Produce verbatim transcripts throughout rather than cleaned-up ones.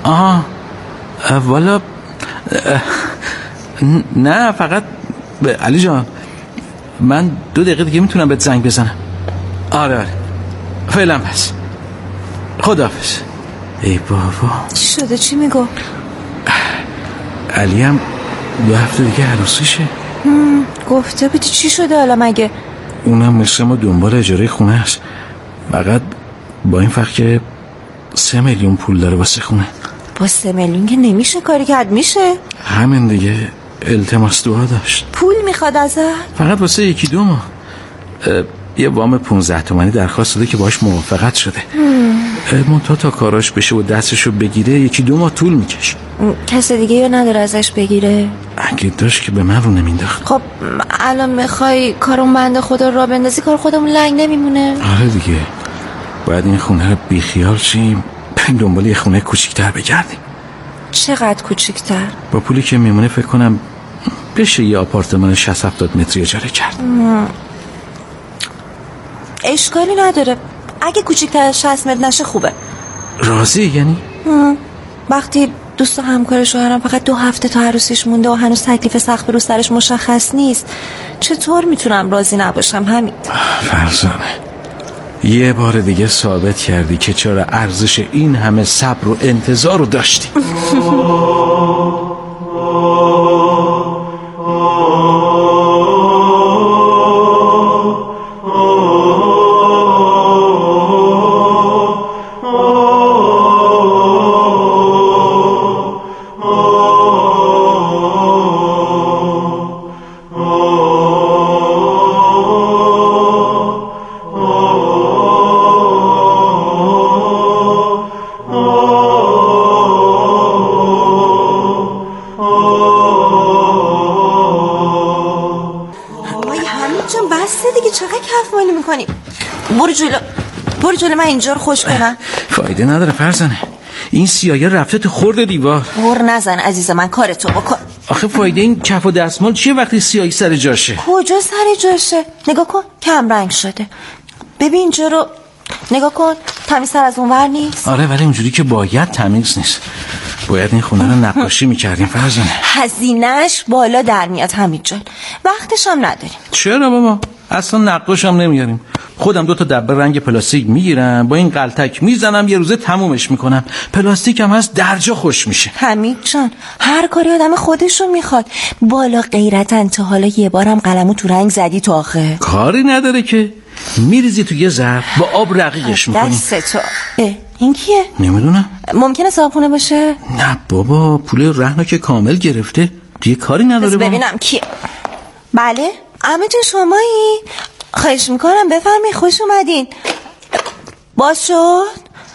آها والا نه فقط علی جان من دو دقیقه دیگه میتونم بهت زنگ بزنم. آره آره فعلا پس خداحافظ. ای بابا چی شده؟ چی میگو؟ علی هم دو هفته دیگه عروسیشه. گفته بودی چی شده حالا مگه؟ اونم مثل ما دنبال اجاره خونه است، فقط با این فرق که سه میلیون پول داره واسه خونه. با سه میلیون که نمیشه کاری کرد. میشه همین دیگه. التماس دعا داشت. پول میخواد ازت؟ فقط واسه یکی دو ماه. یه وام پونزده تومانی درخواست داده که باش موافقت شده. منتها تا کاراش بشه و دستشو بگیره یکی دو ماه طول میکشه. کس دیگه یا نداره ازش بگیره؟ اگه داشت که به من رو نمینداخت. خب الان میخوای کارون بنده خدا را بندازی، کار خودمون لنگ نمیمونه. آره دیگه باید این خونه رو بیخیال شیم، بریم دنبال یه خونه کوچیک‌تر بگردیم. چقدر کوچیک‌تر؟ با پولی که میمونه فکر کنم بشه یه آپارتمان شصت هفتاد متری اجاره کرد. مم. اشکالی نداره اگه کوچیک‌تر از شصت متر نشه خوبه. راضی یعنی؟ مم. وقتی دوست و همکار شوهرم فقط دو هفته تا عروسیش مونده و هنوز تکلیف سقف رو سرش مشخص نیست، چطور میتونم راضی نباشم؟ همین. فرزانه یه بار دیگه ثابت کردی که چرا ارزش این همه صبر و انتظار رو داشتی. برو جلو برو جلو، من اینجا رو خوش کنم. فایده نداره فرزانه، این سیاهی رفته تو خورد دیوار. بر نزن عزیز من، کارتو بکن. آخه فایده این کف و دستمال چیه وقتی سیاهی سر جاشه؟ کجا سر جاشه؟ نگاه کن کم رنگ شده. ببین اینجا رو نگاه کن، تمیزتر از اونور نیست؟ آره ولی اونجوری که باید تمیز نیست. باید این خونه رو نقاشی میکردیم فرزانه. هزینه‌اش بالا در میاد حمید جان، وقتش هم نداریم. چرا بابا؟ اصلا نقاش هم نمیاریم. خودم دو تا دبه رنگ پلاستیک میگیرم، با این قلتک میزنم، یه روزه تمومش میکنم. پلاستیک هم هست درجا خوش میشه. حمید جان هر کاری آدم خودشون میخواد. بالا غیرتن تا حالا یه بارم قلمو تو رنگ زدی تو آخه؟ کاری نداره که، میریزی تو یه ظرف با آب رقیقش میکنی. دست تو. این کیه؟ نمیدونم. ممکنه صاحبخونه باشه؟ نه بابا پول رهنو که کامل گرفته، دیگه کاری نداره. ببینم کیه. بله عمه جان شمایی؟ خواهش میکنم بفرمایید، خوش اومدین. باز شد؟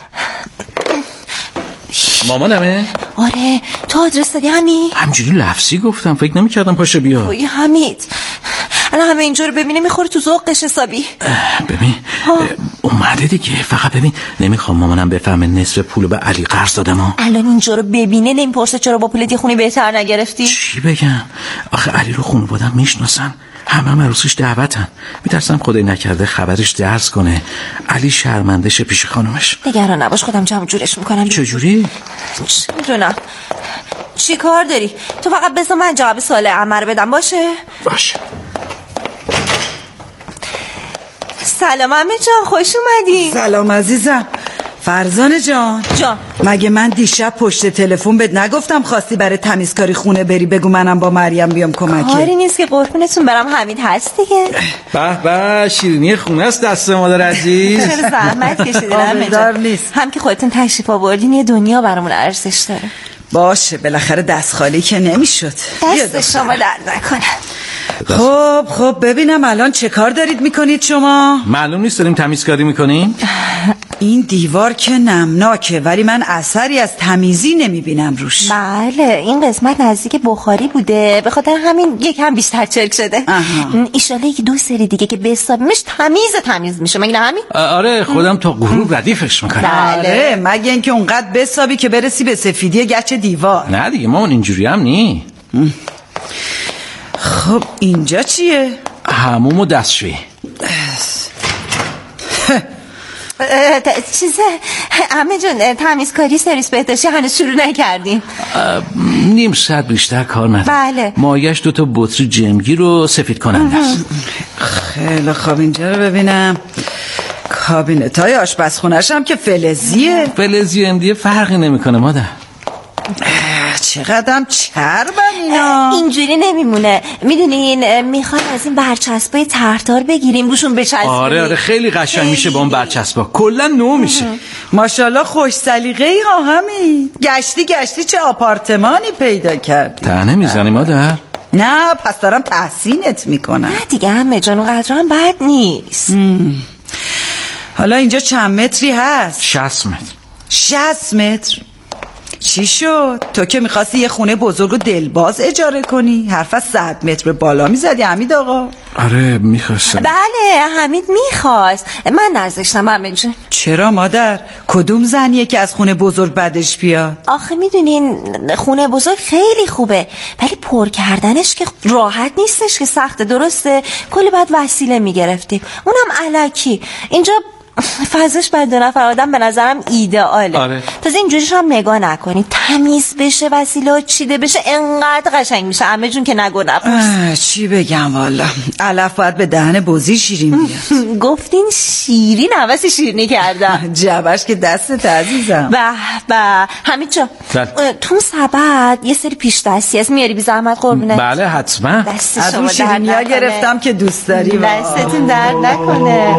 مامانمه؟ آره تو آدرس دادی همین؟ همجوری لفظی گفتم، فکر نمیکردم پاشه بیا. اوی حمید الان همه اینجا رو ببینه میخوره تو ذوقش حسابی. ببین اومده دیگه، فقط ببین نمیخوام مامانم بفهمه نصف پولو به علی قرض دادم ها. الان اینجا رو ببینه نمیپرسه چرا با پولت یه خونی بهتر نگرفتی؟ چی بگم؟ آخه علی رو خانواده‌ام میشناسن، همه هم عروسیش دعوتن. میترسم خدای نکرده خبرش درز کنه، علی شرمنده شه پیش خانومش. نگران نباش خودم جمع جورش میکنم. چجوری؟ چه میدونم. چی کار داری؟ تو فقط بذار من جواب سوال عمه رو بدم باشه؟ باشه. سلام عمه جان، خوش اومدی. سلام عزیزم. فرزانه جان جان مگه من دیشب پشت تلفن بهت نگفتم خواستی برای تمیزکاری خونه بری بگو منم با مریم بیام کمک؟ کاری نیست که قربونتون برم، حمید هست دیگه. به به شیرینی خونه است دست مادر عزیز. چرا زحمت کشیدین عمه جان؟ نیست. هم که خودتون تشریف آوردین یه دنیا برامون ارزش داره. باشه بالاخره دست خالی که نمیشد. دست شما درد نکنه. خب خب ببینم الان چه کار دارید میکنید شما؟ معلوم نیست داریم تمیزکاری میکنیم. این دیوار که نمناکه ولی من اثری از تمیزی نمیبینم روش. بله این قسمت نزدیک بخاری بوده، به خاطر همین یکم بیشتر چرک شده. ایشالا یکی دو سری دیگه که بسابیمش تمیز تمیز میشه. مگه همین؟ آره خودم تا غروب ردیفش میکنم. بله مگه اینکه اونقدر بسابی که برسی به سفیدی گچ دیوار. نه دیگه مامان اینجوری هم نی. خب اینجا چیه؟ حموم و دستشویی. چیزه عمه جون تمیزکاری سرویس بهداشتی هنوز شروع نکردیم. نیم ساعت بیشتر کار نداره. بله. مایش دوتا بطری جمگیر رو سفید کننده است. خیلی خوب اینجا رو ببینم. کابینت های آشپزخونه‌ش هم که فلزیه. فلزی امدیه فرقی نمیکنه مادر. چقدرم چربن اینا. اینجوری نمیمونه. میدونین میخوام از این برچسبای طرحدار بگیریم روشون بچسبونیم. آره آره خیلی قشنگ میشه با اون برچسبا. کلا نو میشه. ماشاءالله خوش سلیقه‌ای ها همین. گشتی گشتی چه آپارتمانی پیدا کردی. تنه میزنی مادر؟ نه پس دارم تحسینت میکنم. نه دیگه همه جان اونقدر هم بد نیست. مم. حالا اینجا چند متری هست؟ شصت متر. شصت متر؟ چی شد؟ تو که میخواستی یه خونه بزرگ و دلباز اجاره کنی حرف از صد متر بالا میزدی حمید آقا. آره میخواستم. بله حمید میخواست، من نذاشتم همه جون. چرا مادر؟ کدوم زنیه که از خونه بزرگ بدش بیاد؟ آخه میدونین خونه بزرگ خیلی خوبه ولی پر کردنش که راحت نیستش که سخته. درسته کلی باید وسیله میگرفتیم اونم الکی. اینجا فضاش برای دو نفر آدم به نظرم ایدئاله. آره. تازه اینجوریش هم نگاه نکنی تمیز بشه وسیله ها چیده بشه انقدر قشنگ میشه همه جون که نگو نپرس. چی بگم والا علف باید به دهن بزی شیرین بیاد. گفتین شیرین حوث شیرینی کردم. جبش که دستت عزیزم. به به حمید جان تو سبد یه سری پیش دستی هست میاری بی زحمت قربونه؟ بله حتما. دست از شما اون شیرینی ها گرفتم که دوست داری. دستتون درد نکنه.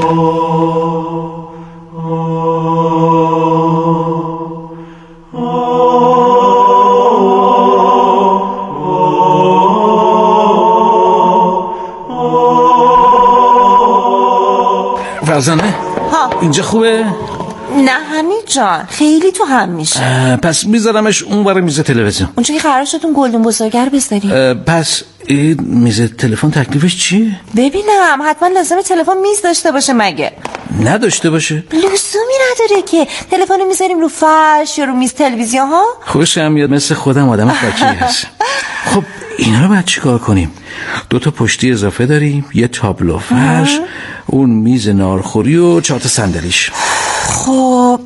فرزانه ها اینجا خوبه؟ نه حمید جان خیلی تو هم میشه. پس میذارمش اون برای میز تلویزیون. اونجا که قرار شدتون گلدون بزرگر بذاریم. پس این میز تلفن تکلیفش چیه؟ ببینم حتما لازمه تلفن میز داشته باشه مگه؟ نداشته باشه؟ لزومی نداره که تلفن میذاریم رو فرش یا رو میز تلویزیون ها. خوشم میاد مثل خودم آدم خاکی هست. خب اینا رو باید چیکار کنیم؟ دو تا پشتی اضافه داریم یه تابلو فرش اون میز نارخوری و چهار تا صندلیش. خب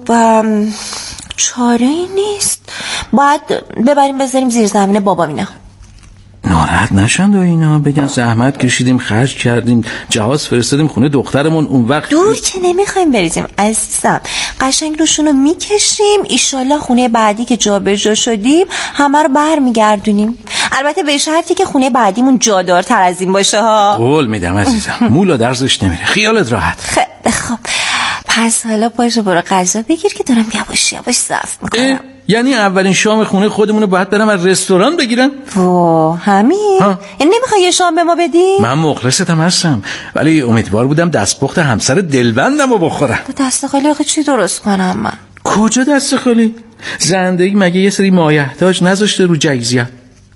چاره ای نیست باید ببریم بذاریم زیر زمین بابا مینا. ناراحت نشند و اینا بگن زحمت کشیدیم خرج کردیم جهاز فرستادیم خونه دخترمون اون وقت دور که نمیخوایم بریزیم عزیزم قشنگ روشونو میکشیم ایشالله خونه بعدی که جا به جا شدیم همه رو بر میگردونیم. البته به شرطی که خونه بعدیمون جادارتر از این باشه ها. قول میدم عزیزم مولا درزش نمیره خیالت راحت. خیلی خب پس حالا پاشو برو غذا بگیر که دارم یواش یواش ضعف میکنم. یعنی اولین شام خونه خودمونو باید برم از رستوران بگیرم؟ وا همین این نمیخوای یه شام به ما بدی؟ من مخلصتم هستم ولی امیدوار بودم دستپخت همسر دلبندم رو بخورم. با دست خالی آخه چی درست کنم من؟ کجا دست خالی؟ زندگی مگه یه سری مایحتاج نذاشته رو جگزیت؟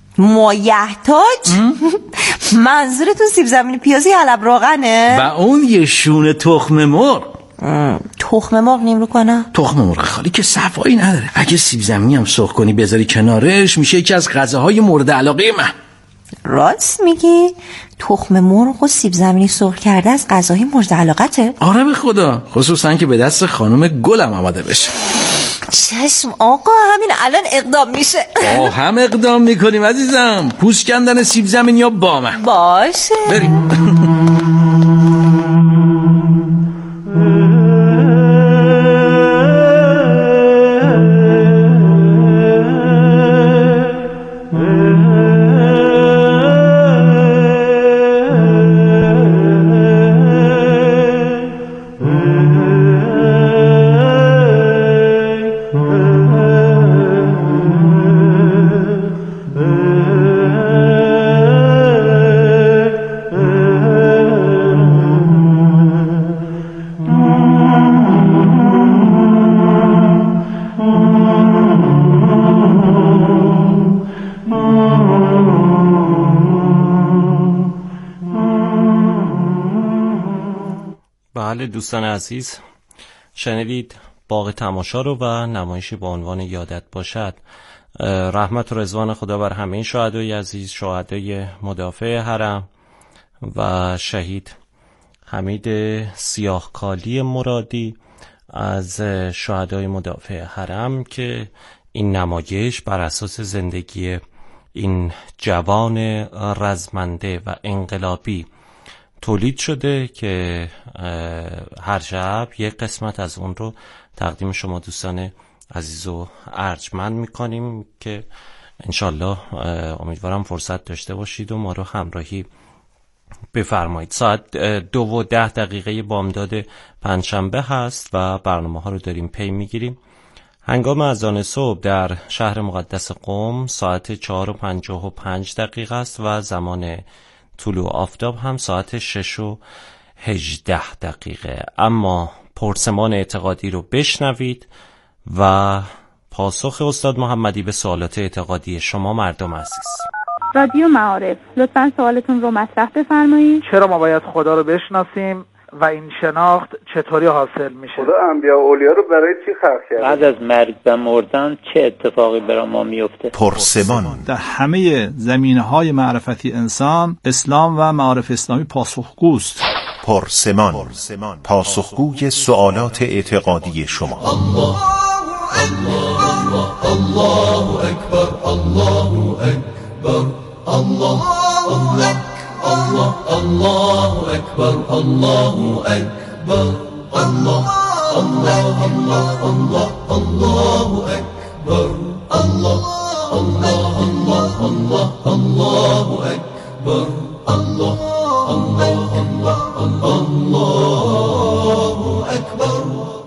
مایحتاج؟ منظورتون سیب زمینی پیازی علب روغنه؟ و اون یه شونه تخم مرغ. تخم مرغ نیم رو کنم؟ تخم مرغ خالی که صفایی نداره. اگه سیب زمینی هم سرخ کنی بذاری کنارش میشه یکی از غذاهای مورد علاقه من. راست میگی؟ تخم مرغ و سیب زمینی سرخ کرده از غذاهای مورد علاقته؟ آره به خدا خصوصا که به دست خانم گلم آماده بشه. چشم آقا همین الان اقدام میشه. آه هم اقدام میکنیم عزیزم. پوست کندن سیب زمینی یا با من باشه بریم. بله دوستان عزیز شنیدید باغ تماشا رو و نمایشی با عنوان یادت باشد. رحمت و رضوان خدا بر همه شهدای عزیز، شهدای مدافع حرم و شهید حمید سیاهکالی مرادی از شهدای مدافع حرم که این نمایش بر اساس زندگی این جوان رزمنده و انقلابی تولید شده که هر شب یک قسمت از اون رو تقدیم شما دوستان عزیز و ارجمند میکنیم که انشالله امیدوارم فرصت داشته باشید و ما رو همراهی بفرمایید. ساعت دو و ده دقیقه بامداد پنجشنبه هست و برنامه ها رو داریم پی میگیریم. هنگام اذان صبح در شهر مقدس قم ساعت چهار و پنجاه و پنج دقیقه است و زمان طلوع آفتاب هم ساعت شش و هجده دقیقه. اما پرسمان اعتقادی رو بشنوید و پاسخ استاد محمدی به سوالات اعتقادی شما مردم عزیز. رادیو معارف، لطفاً سوالتون رو مطرح بفرمایید. چرا ما باید خدا رو بشناسیم و این شناخت چطوری حاصل میشه؟ خدا انبیا و اولیا رو برای چی خلق کرده؟ بعد از مرگ و مردن چه اتفاقی برای ما میفته؟ پرسمان. در همه زمینه‌های معرفتی انسان، اسلام و معارف اسلامی پاسخگوست. پرسمان. پاسخگوی سوالات اعتقادی شما. الله الله الله اکبر الله اکبر الله الله الله الله اکبر الله اکبر الله الله الله الله الله اکبر الله الله الله الله الله اکبر الله الله الله الله اکبر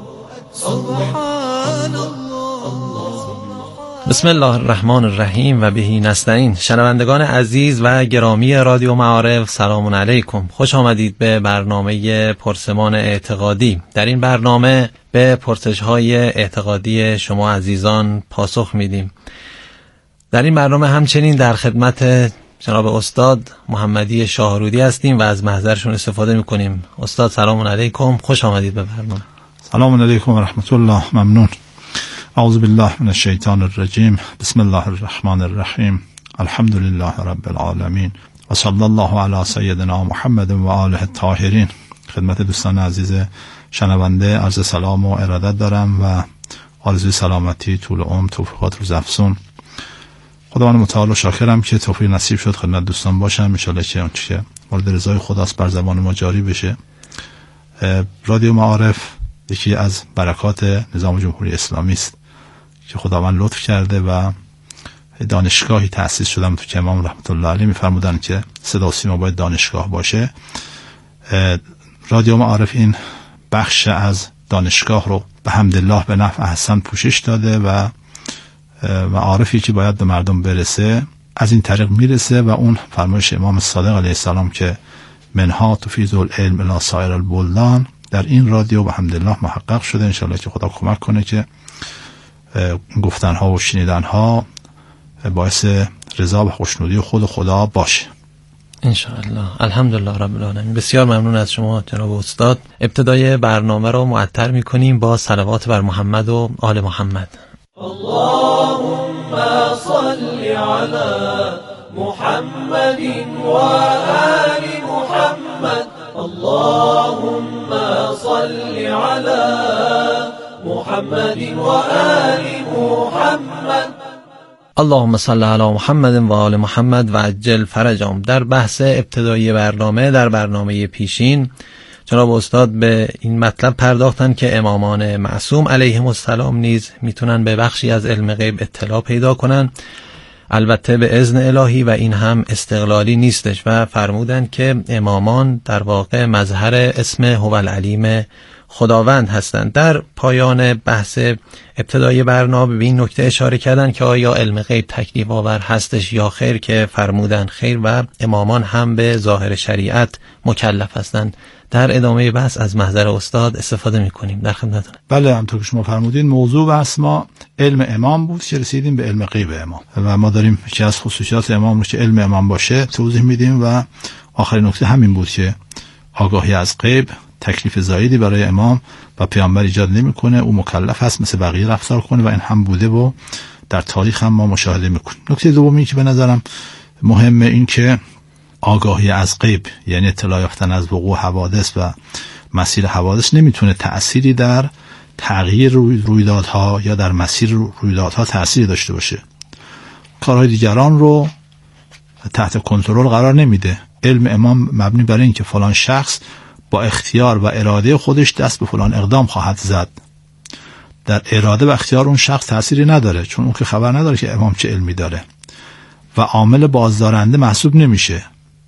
سبحان الله. بسم الله الرحمن الرحیم و بهی نستعین. شنوندگان عزیز و گرامی رادیو معارف، سلام علیکم. خوش آمدید به برنامه پرسمان اعتقادی. در این برنامه به پرسش‌های اعتقادی شما عزیزان پاسخ میدیم. در این برنامه همچنین در خدمت جناب استاد محمدی شاهرودی هستیم و از محضرشون استفاده میکنیم. استاد سلام علیکم، خوش آمدید به برنامه. سلام علیکم و رحمت الله. ممنون. اعوذ بالله من الشیطان الرجیم. بسم الله الرحمن الرحیم. الحمد لله رب العالمین و صلی الله علی سیدنا محمد و آله الطاهرین. خدمت دوستان عزیز شنونده عرض سلام و ارادت دارم و آرزوی سلامتی، طول عمر، توفیقات روزافزون. خداوند متعال شاکرم که توفیق نصیب شد خدمت دوستان باشم. ان شاءالله که اون چیه مورد رضای خداست بر زبان ما جاری بشه. رادیو معارف یکی از برکات نظام جمهوری اسلامی است که خداوند لطف کرده و دانشگاهی تأسیس شدم تو که امام رحمت الله علیه می‌فرمودن که صدا و سیما باید دانشگاه باشه. رادیو معارف این بخش از دانشگاه رو به حمدالله به نفع احسن پوشش داده و معارفی که باید به مردم برسه از این طریق میرسه و اون فرمایش امام صادق علیه السلام که منها تفیض العلم الی سایر البلدان در این رادیو به حمدالله محقق شده. انشالله که خدا کمک کنه که گفتنها و شنیدنها باعث رضا و خوشنودی خود خدا باشه انشاءالله. الحمدلله رب العالمین. بسیار ممنون از شما جناب استاد. ابتدای برنامه رو معطر میکنیم با صلوات بر محمد و آل محمد. اللهم صل علی محمد و آل محمد. اللهم صل علی محمد و آل محمد. اللهم صل علی محمد و آل محمد و عجل فرجهم. در بحث ابتدایی برنامه، در برنامه پیشین، جناب استاد به این مطلب پرداختن که امامان معصوم علیهم السلام نیز میتونن به بخشی از علم غیب اطلاع پیدا کنن، البته به اذن الهی، و این هم استقلالی نیستش، و فرمودن که امامان در واقع مظهر اسم هو العلیم خداوند هستند. در پایان بحث ابتدای برنامه به این نکته اشاره کردن که آیا علم غیب تکلیف آور هستش یا خیر، که فرمودن خیر و امامان هم به ظاهر شریعت مکلف هستند. در ادامه بحث از محضر استاد استفاده میکنیم. در خدمتتون. بله، همونطور که شما فرمودین موضوع بحث ما علم امام بود که رسیدیم به علم غیب امام و ما داریم که از خصوصیات امام رو که علم امام باشه توضیح میدیم و آخرین نکته همین بود که آگاهی از غیب تکلیف زایدی برای امام و پیامبر ایجاد نمیکنه، او مکلف هست مثل بقیه رفتار کنه و این هم بوده و در تاریخ هم ما مشاهده میکنیم. نکته دومی که به نظرم مهمه این که آگاهی از غیب یعنی اطلاع یافتن از وقوع حوادث و مسیر حوادث نمیتونه تأثیری در تغییر روی رویدادها یا در مسیر رویدادها تأثیر داشته باشه. کارهای دیگران رو تحت کنترل قرار نمیده. علم امام مبنی بر این که فلان شخص با اختیار و اراده خودش دست به فلان اقدام خواهد زد. در اراده و اختیار اون شخص تأثیری نداره، چون اون که خبر نداره که امام چه علمی داره و عامل بازدارنده محسوب نمیشه.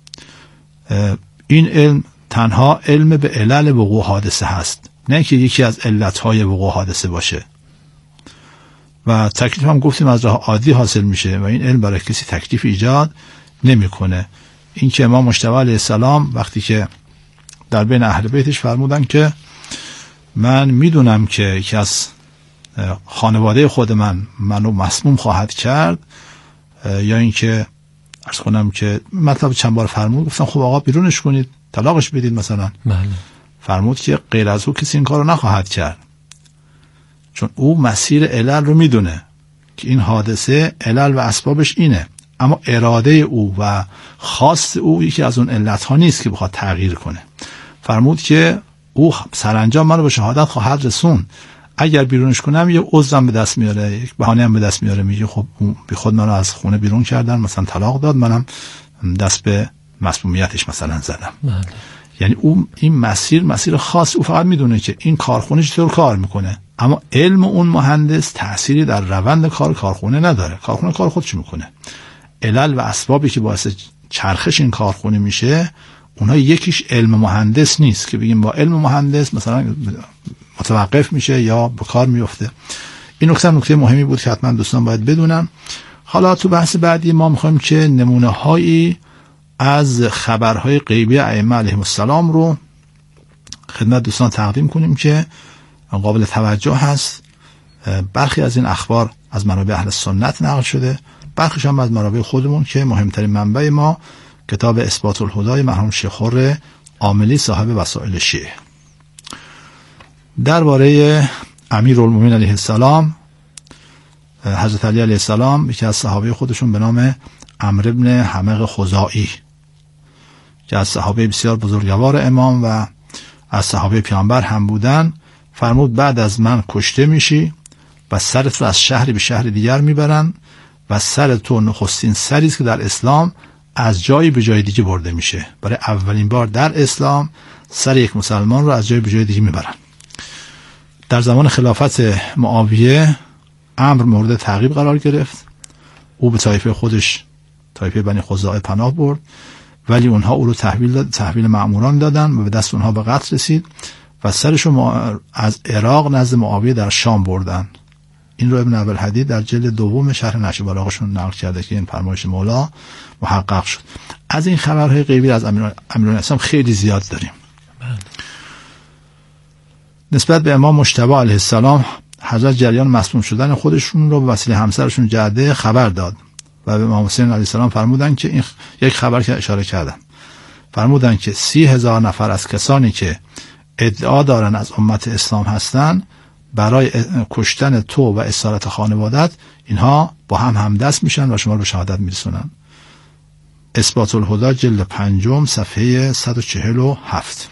این علم تنها علم به علل وقوع حادثه هست، نه که یکی از علتهای وقوع حادثه باشه. و تکلیف هم گفتیم از راه عادی حاصل میشه و این علم برای کسی تکلیف ایجاد نمیکنه. این که امام مجتبی علیه السلام وقتی که در بین اهل بیتش فرمودن که من میدونم که یکی از خانواده خود من منو مسموم خواهد کرد، یا اینکه عرض کنم که مطلب چند بار فرمود، گفتن خب آقا بیرونش کنید، طلاقش بدید مثلا. بله. فرمود که غیر از او کسی این کارو نخواهد کرد، چون او مسیر علل رو میدونه که این حادثه علل و اسبابش اینه، اما اراده او و خواست او یکی از اون علت ها نیست که بخواد تغییر کنه. فرمود که او سرانجام منو به شهادت خواهد رسون، اگر بیرونش کنم یه عذرم به دست میاره، یک بهانه هم به دست میاره، میگه خب بی خود منو از خونه بیرون کردن، مثلا طلاق داد، منم دست به مسمومیتش مثلا زدم. بله. یعنی اون این مسیر مسیر خاص، او فقط میدونه که این کارخونه چطور کار میکنه، اما علم اون مهندس تأثیری در روند کار کارخونه نداره. کارخونه کار خودش میکنه. علل و اسبابی که باعث چرخش این کارخونه میشه، اونها یکیش علم مهندس نیست که بگیم با علم مهندس مثلا متوقف میشه یا به کار میفته. این نکته نکته مهمی بود که حتما دوستان باید بدونن. حالا تو بحث بعدی ما میخوایم که نمونه هایی از خبرهای غیبی ائمه علیهم السلام رو خدمت دوستان تقدیم کنیم که قابل توجه هست. برخی از این اخبار از منابع اهل سنت نقل شده، برخیش هم از منابع خودمون که مهمترین منبع ما کتاب اثبات الهدای مرحوم شیخ خر عاملی صاحب وسائل شیعه. درباره امیرالمومنین علیه السلام، حضرت علی علیه السلام، یکی از صحابه خودشون به نام عمرو بن حمق خزاعی که از صحابه بسیار بزرگوار امام و از صحابه پیامبر هم بودن، فرمود بعد از من کشته میشی و سرت رو از شهری به شهر دیگر میبرن و سر تو نخستین سری است که در اسلام از جایی به جای دیگه برده میشه. برای اولین بار در اسلام سر یک مسلمان رو از جایی به جای دیگه میبرن. در زمان خلافت معاویه عمرو مورد تعقیب قرار گرفت. او به طایفه خودش، طایفه بنی خزاعه، پناه برد، ولی اونها او رو تحویل داد، تحویل مأموران دادن و به دست اونها به قتل رسید و سرش رو از عراق نزد معاویه در شام بردن. این رو ابن ابوالحدید در جلد دوم شرح نهج البلاغه‌شون نقل کرده که این فرمایش مولا محقق شد. از این خبرهای غیبی از امیرالمومنین اسلام خیلی زیاد داریم. نسبت به امام مجتبی علیه السلام، حضرت جریان مسموم شدن خودشون رو به وسیله همسرشون جعده خبر داد و به امام حسین علیه السلام فرمودن که این یک خبر که اشاره کردم، فرمودن که سی هزار نفر از کسانی که ادعا دارن از امت اسلام هستن برای کشتن تو و اسارت خانوادت، اینها با هم همدست میشن و شما رو به شهادت میرسونن. اثبات الهدی جلد پنجم صفحه صد و چهل و هفت.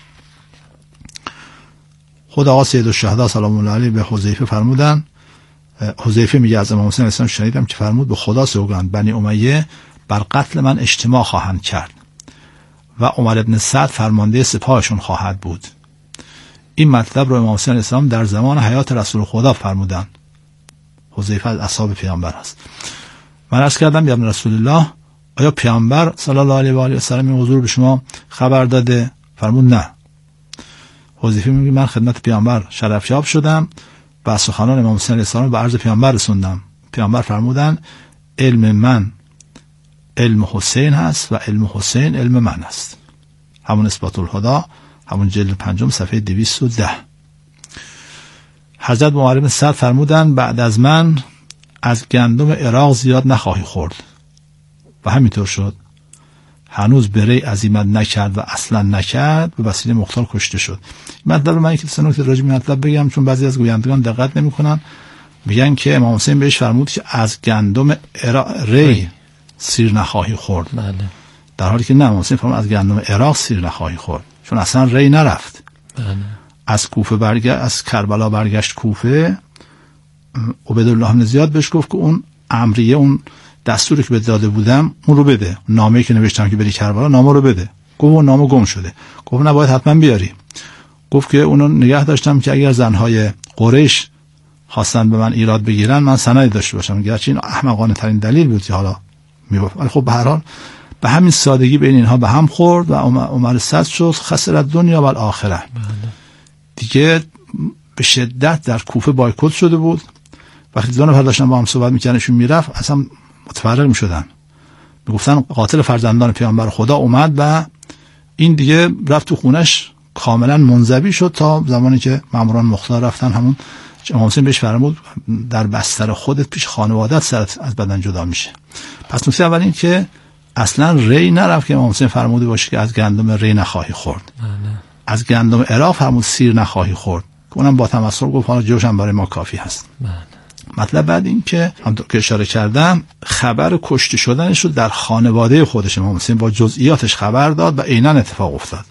خود آقا سید الشهدا سلام الله علیه به حذیفه فرمودن، حذیفه میگه از امام حسین اسلام شنیدم که فرمود به خدا سوگند بنی امیه بر قتل من اجتماع خواهند کرد و عمر ابن سعد فرمانده سپاهشون خواهد بود. این مطلب رو امام حسین اسلام در زمان حیات رسول خدا فرمودن. حذیفه از اصحاب پیامبر است. من عرض کردم یا ابن رسول الله، آیا پیامبر صلی الله علیه و آله و سلم این حضور به شما خبر داده؟ فرمود نه. حذیفه میگه من خدمت پیامبر شرفیاب شدم و سخنان امام حسین علیه السلام به عرض پیامبر رسوندم. پیامبر فرمودن علم من علم حسین هست و علم حسین علم من است. همون اثبات الهدی، همون جلد پنجم صفحه دویست و ده. حضرت عمر بن سعد فرمودن بعد از من از گندم عراق زیاد نخواهی خورد و همینطور شد. هنوز بری عزیمت نکرد و اصلا نکرد، به وسیله مختار کشته شد. مطلب من که سه نکته راجع به مطلب بگم، چون بعضی از گویندگان دقت نمی‌کنن. میگن که امام حسین بهش فرمود که از گندم ری سیر نخواهی خورد. بله. در حالی که نه، امام حسین فرمود از گندم عراق سیر نخواهی خورد، چون اصلا ری نرفت. بله. از کوفه برگشت، از کربلا برگشت کوفه، عبیدالله بن زیاد بهش گفت که اون امریه، اون دستوری که بهت داده بودم اون رو بده، نامه‌ای که نوشتم که بری کربلا نامه رو بده. گفت اون نامه گم شده. گفت نه باید حتما بیاری. گفت که اونو نگه داشتم که اگر زنهای قریش خواستن به من ایراد بگیرن من سندی داشته باشم، گرچه این احمقانه ترین دلیل بود که حالا میگفت، ولی خب به هر حال به همین سادگی بین اینها به هم خورد و عمر صد شد خسر دنیا و آخره. دیگه به شدت در کوفه بایکوت شده بود. وقتی دو نفر داشتن با هم صحبت می‌کردنشون میرفت اصلا متفرق می‌شدن، میگفتن قاتل فرزندان پیامبر خدا اومد و این دیگه رفت تو خونش کاملا منزوی شد تا زمانی که ماموران مختار رفتن. همون امام حسین بهش فرمود در بستر خودت پیش خانوادت سرت از بدن جدا میشه. پس نکته اول این که اصلا ری نرفت که امام حسین فرموده باشه که از گندم ری نخواهی خورد، از گندم عراق فرمود سیر نخواهی خورد، که اونم با تمسخر گفت حالا جوشم برای ما کافی هست. مطلب بعد این که همونطور که اشاره کردم خبر کشته شدنش رو در خانواده خودش امام حسین با جزئیاتش خبر داد و عیناً اتفاق افتاد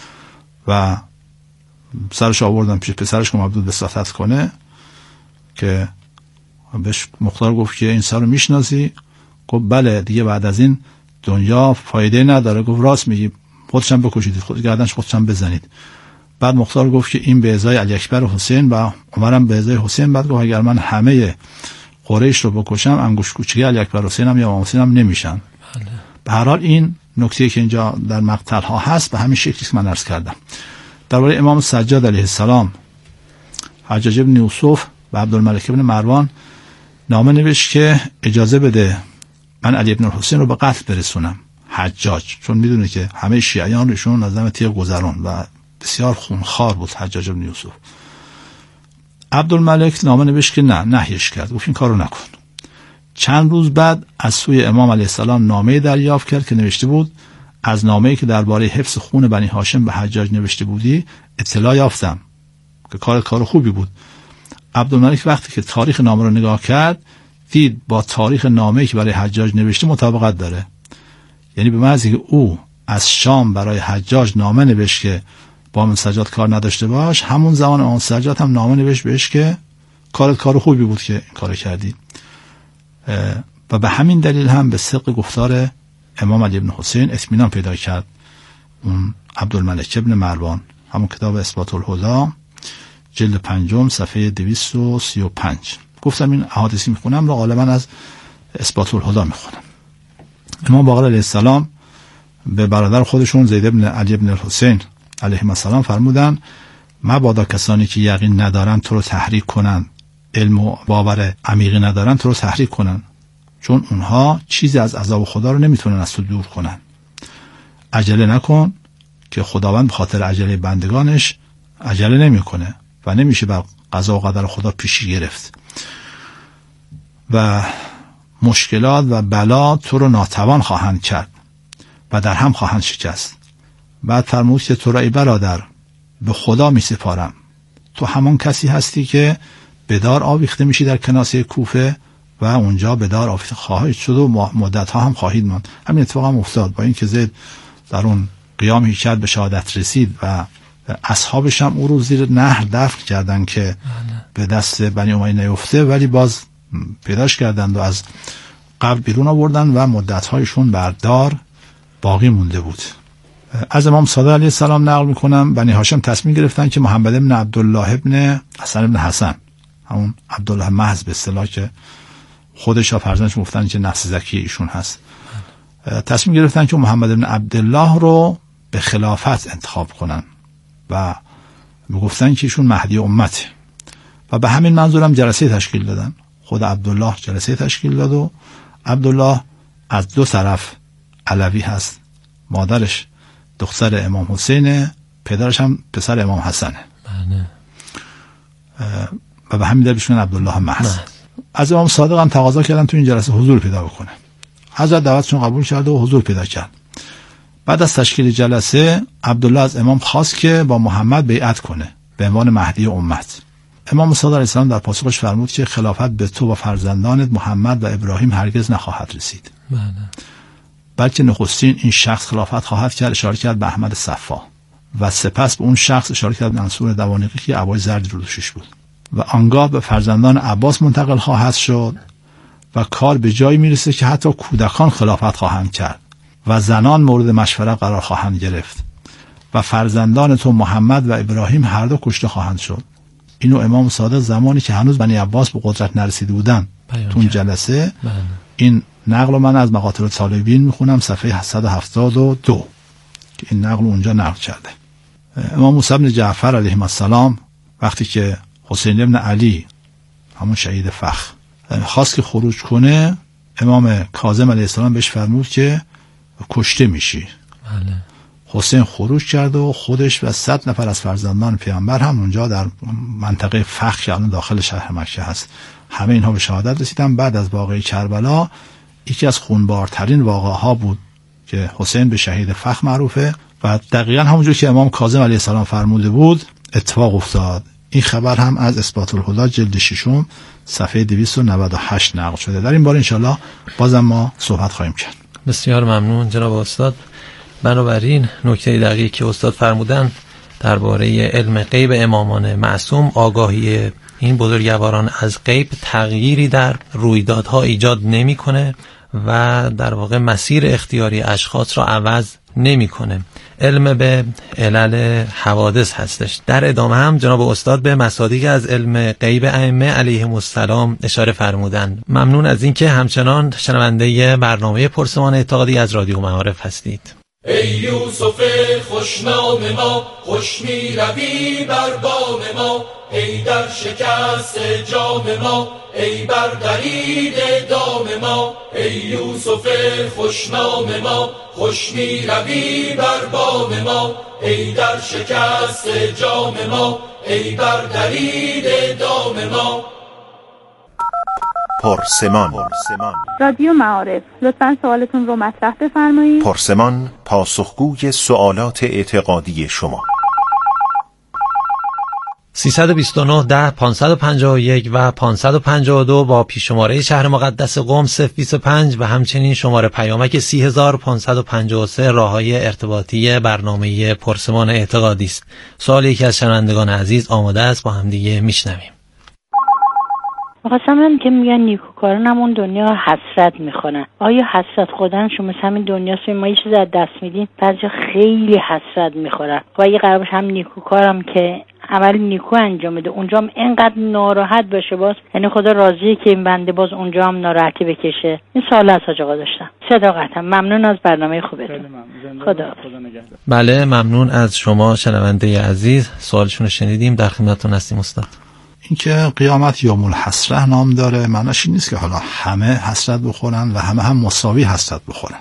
و سرش آوردن پیش پسرش که مبدود به ساتت کنه که بهش مختار گفت که این سر رو میشناسی؟ گفت بله دیگه بعد از این دنیا فایده نداره. گفت راست میگی، خودشم بکشید، خود گردنش خودشم بزنید. بعد مختار گفت که این به ازای علی اکبر و حسین و عمرم به ازای حسین. بعد گفت اگر من همه قریش رو بکشم انگشت کوچیک علی اکبر و حسینم یا امام حسینم نمیشن. بله. به هر حال این نکته که اینجا در مقتل ها هست به همین شکلی که من عرض کردم. درباره امام سجاد علیه السلام حجاج بن یوسف و عبدالملک بن مروان نامه نوشت که اجازه بده من علی بن حسین رو به قتل برسونم. حجاج چون میدونه که همه شیعیان روشون نظام تیغ گذرون و بسیار خونخوار بود حجاج بن یوسف. عبدالملک نامه نوشت که نه، نهیش کرد، گفت این کارو نکن. چند روز بعد از سوی امام علیه السلام نامه دریافت کرد که نوشته بود از نامه‌ای که درباره حفظ خون بنی هاشم به حجاج نوشته بودی اطلاع یافتم که کار کار خوبی بود. عبدالملک وقتی که تاریخ نامه رو نگاه کرد دید با تاریخ نامه‌ای که برای حجاج نوشته مطابقت داره. یعنی به محض اینکه او از شام برای حجاج نامه نوشت که با امام سجاد کار نداشته باش، همون زمان امام سجاد هم نامه نوشت بهش که کارت کار خوبی بود که این کار کردی. و به همین دلیل هم به صدق گفتار امام علی بن حسین اطمینان پیدا کرد اون عبدالملک ابن مروان. همون کتاب اثبات الهدی جلد پنجم صفحه دویست و سی و پنج. گفتم این احادیثی میخونم را غالبا از اثبات الهدی میخونم. امام باقر علیه السلام به برادر خودشون زید ابن علی ابن الحسین علیه السلام فرمودن مبادا کسانی که یقین ندارن تو رو تحریک کنن، علم و باور عمیقی ندارن تو رو تحریک کنن، چون اونها چیزی از عذاب خدا رو نمیتونن از تو دور کنن. عجله نکن که خداوند به خاطر عجله بندگانش عجله نمیکنه و نمیشه بر قضا و قدر خدا پیشی گرفت و مشکلات و بلا تو رو ناتوان خواهند کرد و در هم خواهند شکست. بعد فرمود که تو را ای برادر به خدا می سپارم، تو همان کسی هستی که به دار آویخته میشی در کناسه کوفه و اونجا به دار آویخته خواهید شد و مدت ها هم خواهید ماند. همین اتفاق هم افتاد. با اینکه زید در اون قیامی کرد به شهادت رسید و اصحابش هم او رو زیر نهر دفن کردن که به دست بنی امیه نیفته، ولی باز پیداش کردند و از قبر بیرون آوردن و مدت هایشون بر دار باقی مونده بود. از امام صادق علیه السلام نقل میکنم بنی هاشم تصمیم گرفتن که محمد ابن عبدالله ابن حسن ابن حسن، همون عبدالله محض به اصطلاح که خودش ها فرزندش گفتن که نفس زکی ایشون هست، تصمیم گرفتن که محمد ابن عبدالله رو به خلافت انتخاب کنن و میگفتن که ایشون مهدی امته و به همین منظورم جلسه تشکیل دادن. خود عبدالله جلسه تشکیل داد و عبدالله از دو طرف علوی هست، مادرش دختر امام حسینه، پدرش هم پسر امام حسنه و به همین دلیل بهش میگن عبدالله محض. از امام صادق هم تقاضا کردن تو این جلسه حضور پیدا بکنه. حضرت دعوتشون قبول کرد و حضور پیدا کرد. بعد از تشکیل جلسه عبدالله از امام خواست که با محمد بیعت کنه به عنوان مهدی امت. امام صادق علیه السلام در پاسخش فرمود که خلافت به تو و فرزندانت محمد و ابراهیم هرگز نخواهد رسید، بله. بلکه نخستین این شخص خلافت خواهد کرد. اشاره کرد به احمد صفا و سپس به اون شخص اشاره کرد منصور دوانیقی که عبای زردی رو دوشش بود و آنگاه به فرزندان عباس منتقل خواهد شد و کار به جایی میرسه که حتی کودکان خلافت خواهند کرد و زنان مورد مشورت قرار خواهند گرفت و فرزندان تو محمد و ابراهیم هر دو کشته خواهند شد. اینو امام صادق زمانی که هنوز بنی عباس به قدرت نرسیده بودن تو اون جلسه بله. این نقل من از مقاتل طالبین میخونم صفحه صد و هفتاد و دو که این نقل اونجا نقل کرده. امام موسی بن جعفر علیه السلام وقتی که حسین ابن علی همون شهید فخر خواست که خروج کنه، امام کاظم علیه السلام بهش فرمود که کشته میشی. بله. حسین خروج کرد و خودش و صد نفر از فرزندان پیامبر هم اونجا در منطقه فخ که الان داخل شهر مکه هست، همه اینها به شهادت رسیدن. بعد از واقعه کربلا یکی از خونبارترین واقعه بود که حسین به شهید فخ معروفه و دقیقاً همونجور که امام کاظم علیه السلام فرموده بود اتفاق افتاد. این خبر هم از اثبات الهدی جلد ششم صفحه دویست و نود و هشت نقل شده. در این باره انشالله بازم ما صحبت خواهیم کرد. بسیار ممنون جناب استاد. بنابراین نکته دقیقی که استاد فرمودن درباره علم غیب امامان معصوم، آگاهی این بزرگواران از غیب تغییری در رویدادها ایجاد نمی‌کنه و در واقع مسیر اختیاری اشخاص را عوض نمی‌کنه. علم به علل حوادث هستش. در ادامه هم جناب استاد به مصادیق از علم غیب ائمه علیهم السلام اشاره فرمودند. ممنون از اینکه همچنان شنونده برنامه پرسمان اعتقادی از رادیو معارف هستید. ای یوسف خوشنام ما، خوش می روی بر بام ما، ای در شکست جام ما، ای بر درید دام ما. ای یوسف خوشنام ما، خوش می روی بر بام ما، ای در شکست جام ما، ای بر درید دام ما. پرسمان. رادیو معارف، لطفاً سوالتون رو مطرح بفرمایید. پرسمان پاسخگوی سوالات اعتقادی شما. سیصد و بیست و نه ده پانصد و پنجاه و یک و پانصد و پنجاه و دو با پیش‌شماره شهر مقدس قم صفر بیست و پنج و همچنین شماره پیامک سی هزار و پانصد و پنجاه و سه راه‌های ارتباطی برنامه پرسمان اعتقادی است. سوال یکی از شنوندگان عزیز آماده است، با هم دیگه میشنویم. می‌خواستم بگم که میگن نیکوکاران همون دنیا حسرت میخونن. آیا حسرت خودنشون مثل همین دنیاست؟ ما یه چیز از دست میدیم بعضی خیلی حسرت میخورن و اگه قرار باشه هم نیکوکارم که عمل نیکو انجام بده اونجا هم اینقدر ناراحت باشه، باز یعنی خدا راضیه که این بنده باز اونجا هم ناراحتی بکشه. این سوال از حاج آقا داشتم. صداقتم ممنون از برنامه خوبتون. خدا بله ممنون از شما شنونده عزیز. سوالشون رو شنیدیم، در خدمتتون هستیم استاد. اینکه قیامت یوم الحسره نام داره، معناش این نیست که حالا همه حسرت بخورن و همه هم مساوی حسرت بخورن.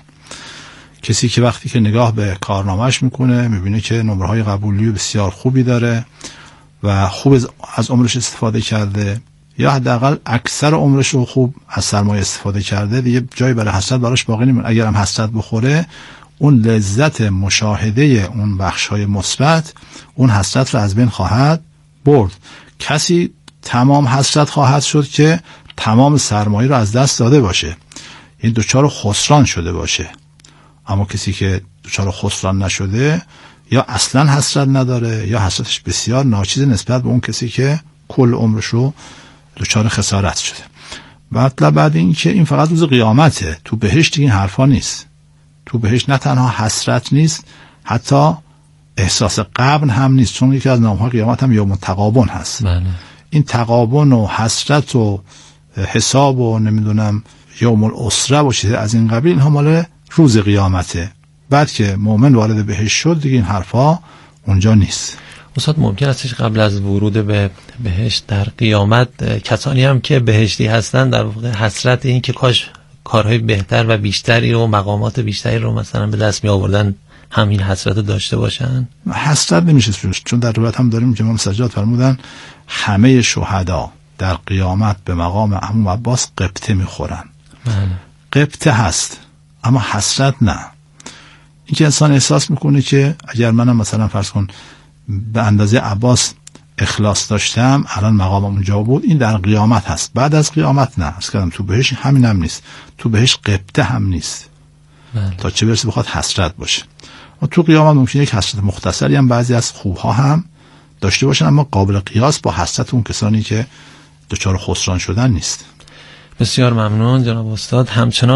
کسی که وقتی که نگاه به کارنامه‌اش میکنه میبینه که نمره‌های قبولی بسیار خوبی داره و خوب از عمرش استفاده کرده یا حداقل اکثر عمرش رو خوب از سرمایه استفاده کرده، دیگه جایی برای حسرت براش باقی نمیمونه. اگر هم حسرت بخوره اون لذت مشاهده اون بخش‌های مثبت اون حسرت رو از بین خواهد برد. کسی تمام حسرت خواهد شد که تمام سرمایه رو از دست داده باشه، این دوچار خسران شده باشه. اما کسی که دوچار خسران نشده یا اصلا حسرت نداره یا حسرتش بسیار ناچیز نسبت به اون کسی که کل عمرش رو دوچار خسارت شده. مطلب بعد این که این فقط روز قیامته، تو بهشت این حرفا نیست. تو بهشت نه تنها حسرت نیست، حتی احساس غبن هم نیست، چون یکی از نام‌های قیامت هم یوم التغابن هست. بله. این تغابن و حسرت و حساب و نمیدونم یوم الاسره و چیز از این قبیل، اینها مال روز قیامته. بعد که مؤمن وارد بهشت شد دیگه این حرفا اونجا نیست. استاد ممکن است قبل از ورود به بهشت در قیامت کسانی هم که بهشتی هستن در واقع حسرت این که کاش کارهای بهتر و بیشتری و مقامات بیشتری رو مثلا به دست می آوردن همین حسرت داشته باشن؟ حسرت نمیشه سوش، چون در روایت هم داریم که امام سجاد فرمودن همه شهدا در قیامت به مقام عمو عباس قبطه میخورن. بله. قبطه هست اما حسرت نه. این که انسان احساس میکنه که اگر منم مثلا فرض کن به اندازه عباس اخلاص داشتم الان مقامم اونجا بود، این در قیامت هست. بعد از قیامت نه. از کردم تو بهش همین هم نیست، تو بهش قبطه هم نیست. بله. تا چه برسه بخواد حسرت باشه. و تو قیامت ممکنه یک حسرت مختصری هم بعضی از خوبها هم داشته باشن، اما قابل قیاس با حسرت اون کسانی که دچار خسران شدن نیست. بسیار ممنون جناب استاد. همچنان